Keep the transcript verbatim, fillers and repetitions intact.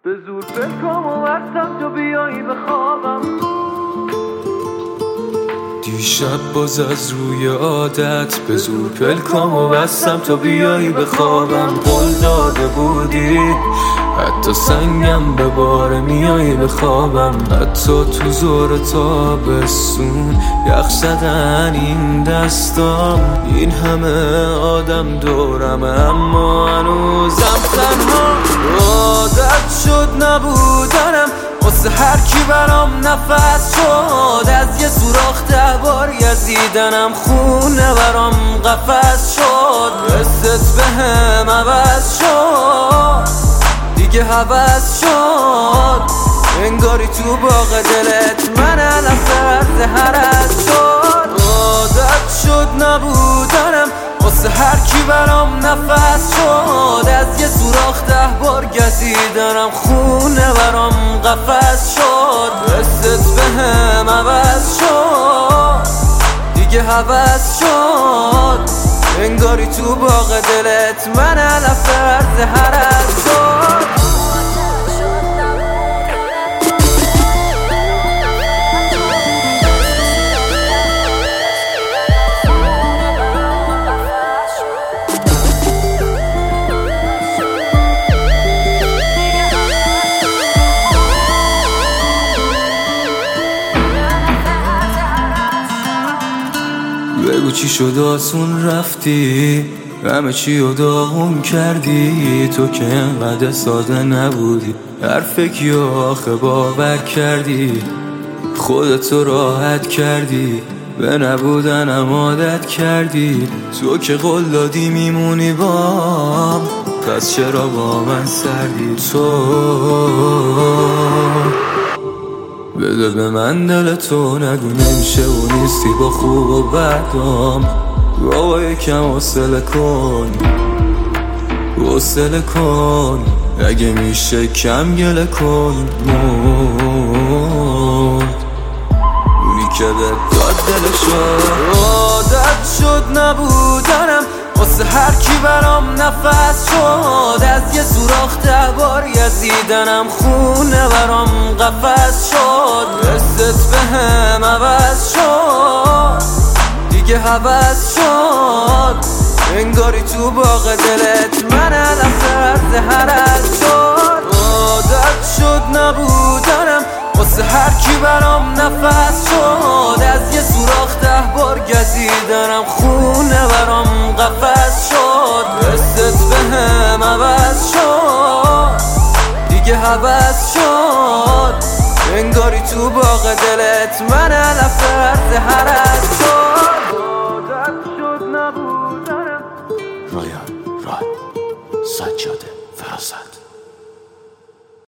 به زور فکرم و بستم تو بیایی به خوابم. دیشب باز از روی عادت به زور پلکام و بستم تا بیایی به خوابم. قول داده بودی حتی سنگم به بار میایی به خوابم. حتی تو زور تابستون یخ زدن این دستام. این همه آدم دورم اما هنوزم تنها. عادت شد نبودنم واسه هر کی برام نفس شد. از یه سوراخ ده بار گزیدنم خونه برام قفس شد. حست بهم عوض شد دیگه هوس شد. انگاری تو باغ دلت من علف عرض هرز شد. عادت شد نبودنم واسه هر کی برام نفس شد. از یه سوراخ ده بار گزیدنم خونه برام قفس شد. حست بهم عوض شد دیگه هوس شد. انگاری تو باغ دلت من علف عرض هرز شد. بگو چی شد آسون رفتی همه چی رو داغون کردی. تو که انقدر ساده نبودی حرف کیو آخه باور کردی. خودتو راحت کردی به نبودنم عادت کردی. تو که قول دادی میمونی بام پس چرا با من سردی. تو بده به من دل تو نگو نمیشه و نیستی با خوب و بدام. بابا یکم حوصله کن حوصله کن اگه میشه کم گله کن. مرد اونی که به داد دلشو. عادت شد نبودنم واسه هر کی برام نفس شد. از یه سوراخ ده بار گزیدنم خونه برام قفس شد. حست بهم عوض شد دیگه هوس شد. انگاری تو باغ دلت من علف عرض هرز شد. عادت شد نبودنم واسه هر کی برام نفس شد. از یه سوراخ ده بار گزیدنم خونه برام قفس شد. حست بهم عوض شد دیگه هوس شد. انگاری تو باغ دلت من علف عرض هرز شد. عادت شد نبودنم. رایان راد سجاده فرازد.